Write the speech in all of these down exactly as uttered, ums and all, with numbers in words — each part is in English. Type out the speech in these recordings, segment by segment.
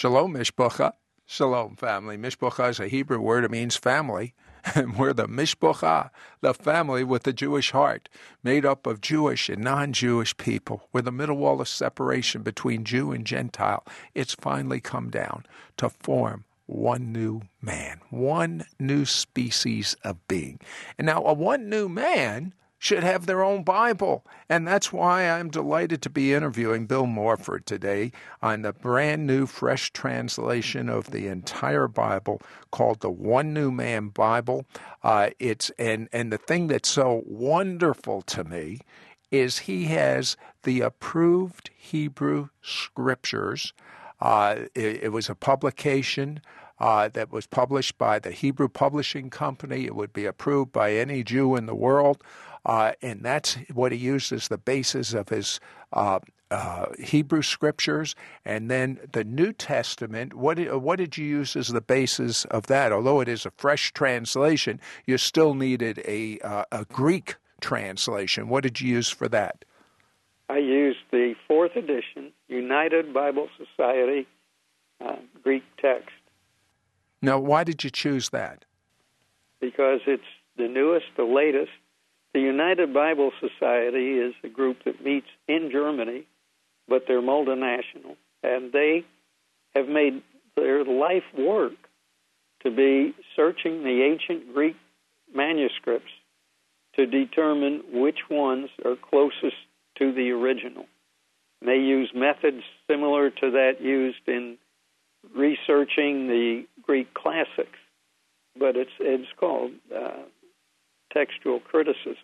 Shalom, Mishpacha. Shalom, family. Mishpacha is a Hebrew word. It means family. And we're the Mishpacha, the family with the Jewish heart, made up of Jewish and non-Jewish people. We're the middle wall of separation between Jew and Gentile. It's finally come down to form one new man, one new species of being. And now a one new man should have their own Bible. And that's why I'm delighted to be interviewing Bill Morford today on the brand new, fresh translation of the entire Bible called the One New Man Bible. Uh, it's and, and the thing that's so wonderful to me is he has the approved Hebrew scriptures. Uh, it, it was a publication Uh, that was published by the Hebrew Publishing Company. It would be approved by any Jew in the world. Uh, and that's what he used as the basis of his uh, uh, Hebrew scriptures. And then the New Testament, what did, what did you use as the basis of that? Although it is a fresh translation, you still needed a, uh, a Greek translation. What did you use for that? I used the fourth edition, United Bible Society uh, Greek text. Now, why did you choose that? Because it's the newest, the latest. The United Bible Society is a group that meets in Germany, but they're multinational, and they have made their life work to be searching the ancient Greek manuscripts to determine which ones are closest to the original. And they use methods similar to that used in researching the Greek classics, but it's it's called uh, textual criticism.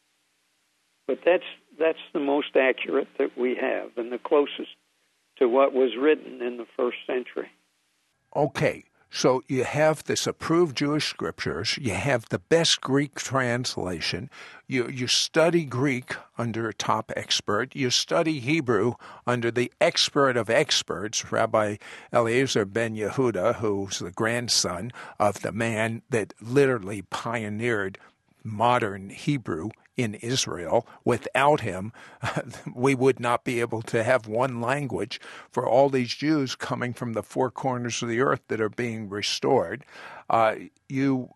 But that's that's the most accurate that we have and the closest to what was written in the first century. Okay, so you have this approved Jewish scriptures, you have the best Greek translation, you you study Greek under a top expert, you study Hebrew under the expert of experts, Rabbi Eliezer ben Yehuda, who's the grandson of the man that literally pioneered modern Hebrew in Israel. Without him, we would not be able to have one language for all these Jews coming from the four corners of the earth that are being restored. Uh, you,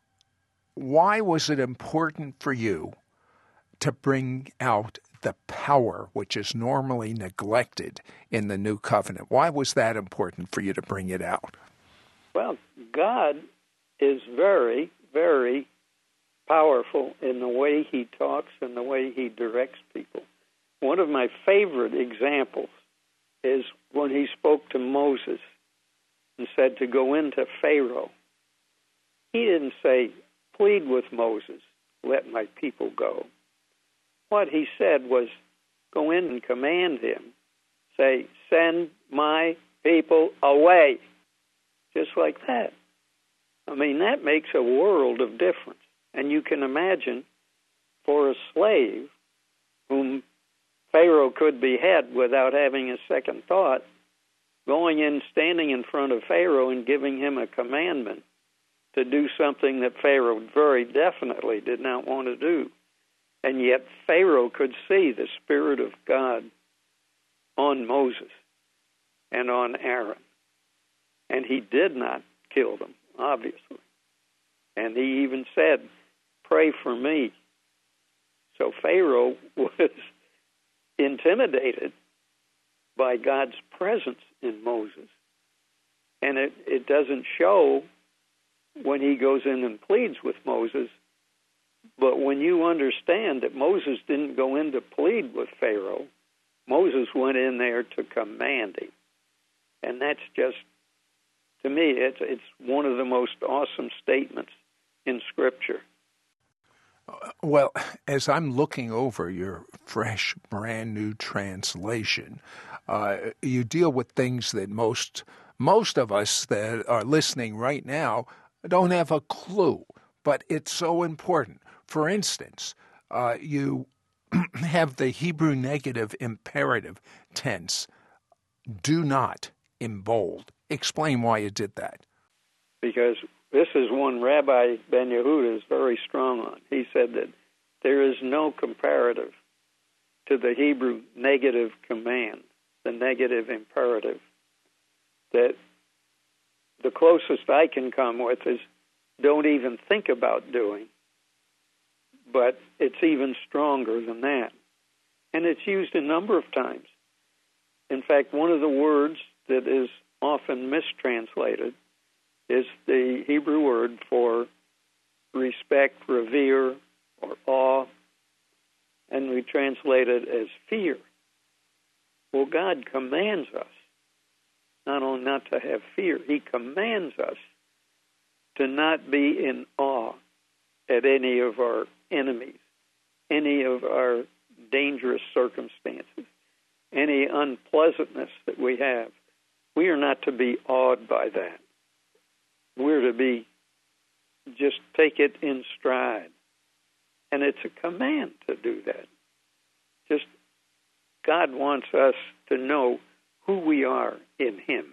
why was it important for you to bring out the power which is normally neglected in the New Covenant? Why was that important for you to bring it out? Well, God is very, very powerful in the way he talks and the way he directs people. One of my favorite examples is when he spoke to Moses and said to go into Pharaoh. He didn't say, plead with Moses, let my people go. What he said was, go in and command him. Say, send my people away. Just like that. I mean, that makes a world of difference. And you can imagine for a slave whom Pharaoh could behead without having a second thought, going in, standing in front of Pharaoh and giving him a commandment to do something that Pharaoh very definitely did not want to do. And yet Pharaoh could see the Spirit of God on Moses and on Aaron. And he did not kill them, obviously. And he even said, pray for me. So Pharaoh was intimidated by God's presence in Moses. And it, it doesn't show when he goes in and pleads with Moses, but when you understand that Moses didn't go in to plead with Pharaoh, Moses went in there to command him. And that's just, to me, it's, it's one of the most awesome statements in Scripture. Well, as I'm looking over your fresh, brand new translation, uh, you deal with things that most most of us that are listening right now don't have a clue, but it's so important. For instance, uh, you have the Hebrew negative imperative tense, do not, in bold. Explain why you did that. Because this is one Rabbi Ben Yehuda is very strong on. He said that there is no comparative to the Hebrew negative command, the negative imperative, that the closest I can come with is don't even think about doing. But it's even stronger than that. And it's used a number of times. In fact, one of the words that is often mistranslated is the Hebrew word for respect, revere, or awe, and we translate it as fear. Well, God commands us not only not to have fear, he commands us to not be in awe at any of our enemies, any of our dangerous circumstances, any unpleasantness that we have. We are not to be awed by that. We're to be, just take it in stride. And it's a command to do that. Just, God wants us to know who we are in him.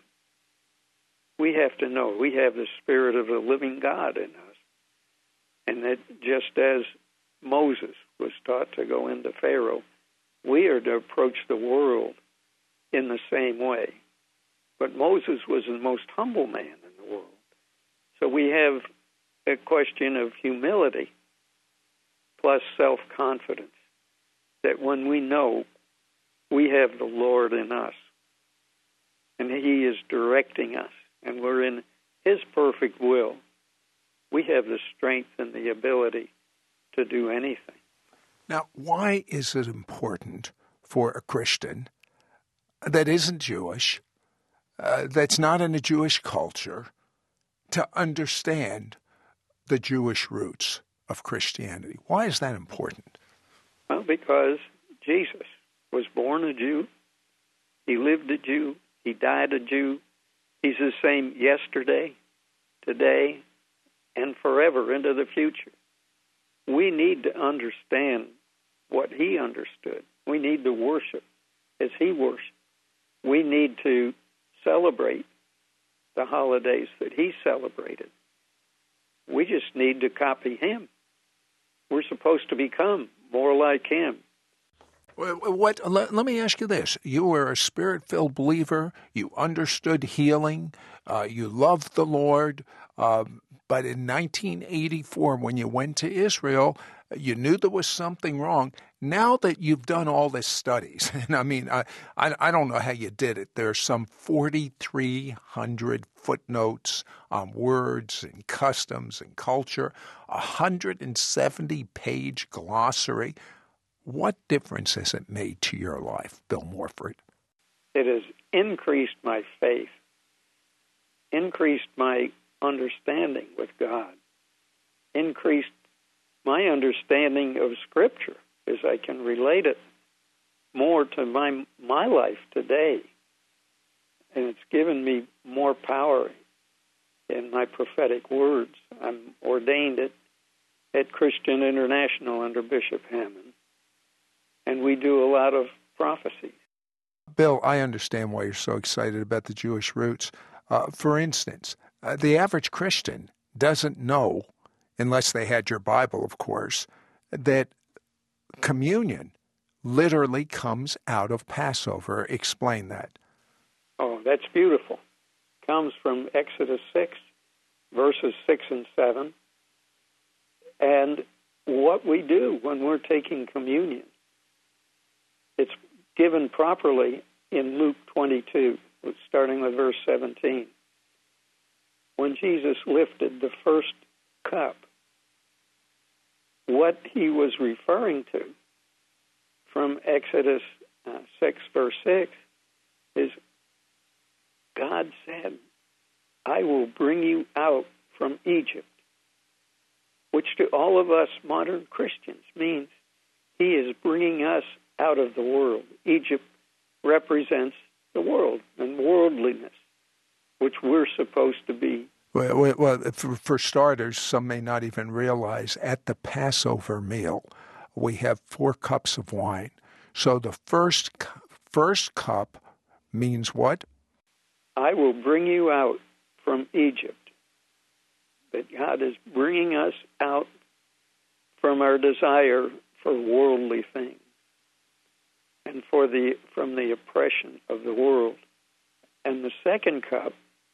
We have to know we have the Spirit of the living God in us. And that just as Moses was taught to go into Pharaoh, we are to approach the world in the same way. But Moses was the most humble man in the world. So we have a question of humility plus self-confidence, that when we know we have the Lord in us and he is directing us and we're in his perfect will, we have the strength and the ability to do anything. Now, why is it important for a Christian that isn't Jewish, uh, that's not in a Jewish culture, to understand the Jewish roots of Christianity? Why is that important? Well, because Jesus was born a Jew, he lived a Jew, he died a Jew. He's the same yesterday, today, and forever into the future. We need to understand what he understood. We need to worship as he worshiped. We need to celebrate the holidays that he celebrated. We just need to copy him. We're supposed to become more like him. What? Let, let me ask you this. You were a Spirit-filled believer. You understood healing. Uh, you loved the Lord. Uh, but in nineteen eighty-four, when you went to Israel, you knew there was something wrong. Now that you've done all these studies, and I mean, I, I, I don't know how you did it. There's some forty-three hundred footnotes on words and customs and culture, a one hundred seventy page glossary. What difference has it made to your life, Bill Morford? It has increased my faith, increased my understanding with God, increased my understanding of Scripture as I can relate it more to my my life today. And it's given me more power in my prophetic words. I'm ordained at, at Christian International under Bishop Hammond, and we do a lot of prophecy. Bill, I understand why you're so excited about the Jewish roots. Uh, for instance, uh, the average Christian doesn't know, unless they had your Bible, of course, that communion literally comes out of Passover. Explain that. Oh, that's beautiful. Comes from Exodus six, verses six and seven. And what we do when we're taking communion, it's given properly in Luke twenty-two, starting with verse seventeen. When Jesus lifted the first cup, what he was referring to from Exodus uh, six, verse six, is God said, I will bring you out from Egypt, which to all of us modern Christians means he is bringing us out of the world. Egypt represents the world and worldliness, which we're supposed to be. Well, well for, for starters, some may not even realize at the Passover meal, we have four cups of wine. So the first first cup means what? I will bring you out from Egypt. That God is bringing us out from our desire for worldly things and for the from the oppression of the world. And the second cup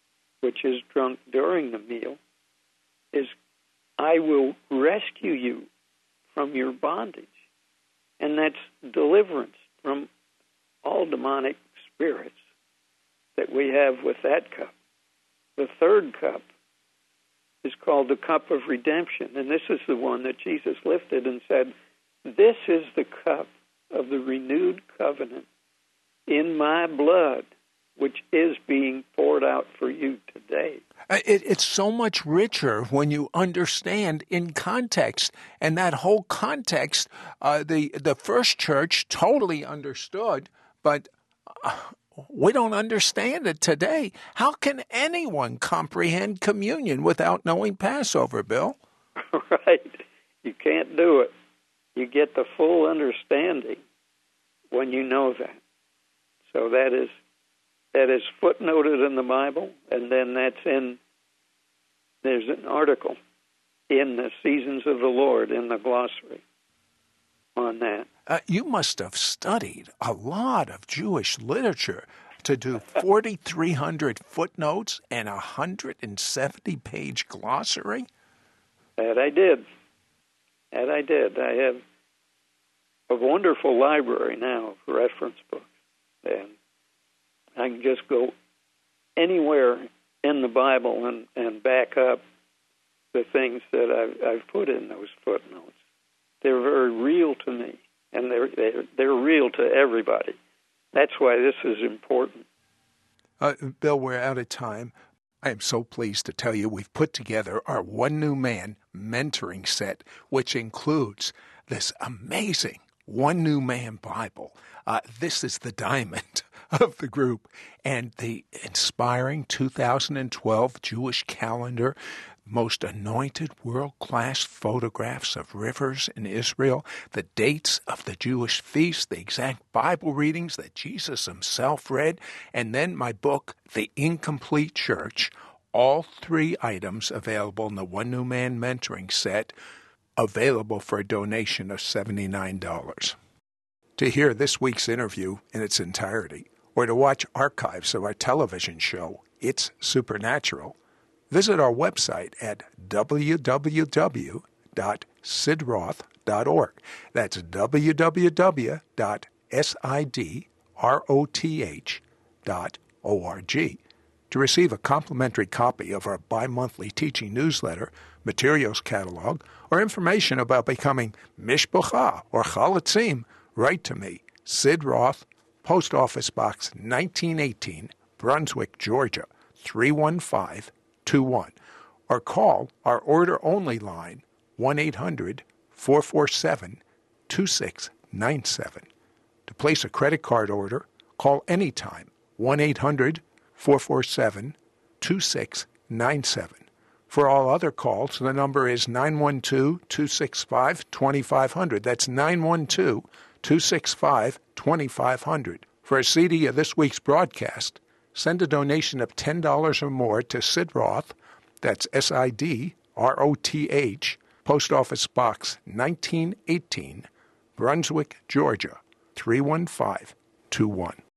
which is drunk during the meal, is, I will rescue you from your bondage. And that's deliverance from all demonic spirits that we have with that cup. The third cup is called the cup of redemption, and this is the one that Jesus lifted and said, this is the cup of the renewed covenant in my blood, which is being poured out for you today. It, it's so much richer when you understand in context, and that whole context, uh, the the first church totally understood, but uh, we don't understand it today. How can anyone comprehend communion without knowing Passover, Bill? Right. You can't do it. You get the full understanding when you know that. So that is that is footnoted in the Bible, and then that's in, there's an article in the Seasons of the Lord in the glossary on that. Uh, you must have studied a lot of Jewish literature to do forty-three hundred footnotes and a one hundred seventy page glossary? That I did. That I did. I have a wonderful library now of reference books, and I can just go anywhere in the Bible and, and back up the things that I've, I've put in those footnotes. They're very real to me, and they're, they're, they're real to everybody. That's why this is important. Uh, Bill, we're out of time. I am so pleased to tell you we've put together our One New Man mentoring set, which includes this amazing One New Man Bible. Uh, this is the diamond of the group, and the inspiring two thousand twelve Jewish calendar, most anointed world-class photographs of rivers in Israel, the dates of the Jewish feasts, the exact Bible readings that Jesus himself read, and then my book, The Incomplete Church, all three items available in the One New Man mentoring set, available for a donation of seventy-nine dollars. To hear this week's interview in its entirety, or to watch archives of our television show, It's Supernatural, visit our website at w w w dot sid roth dot org. That's w w w dot sid roth dot org. To receive a complimentary copy of our bi-monthly teaching newsletter, materials catalog, or information about becoming Mishpocha or Chalatzim, write to me, Sid Roth, Post Office Box nineteen eighteen, Brunswick, Georgia, three one five two one, or call our order-only line, one eight hundred four four seven two six nine seven. To place a credit card order, call anytime, one eight hundred four four seven two six nine seven. For all other calls, the number is nine one two two six five two five zero zero. That's nine one two two six five two five zero zero. For a C D of this week's broadcast, send a donation of ten dollars or more to Sid Roth, that's S I D R O T H, Post Office Box nineteen eighteen, Brunswick, Georgia, three one five two one.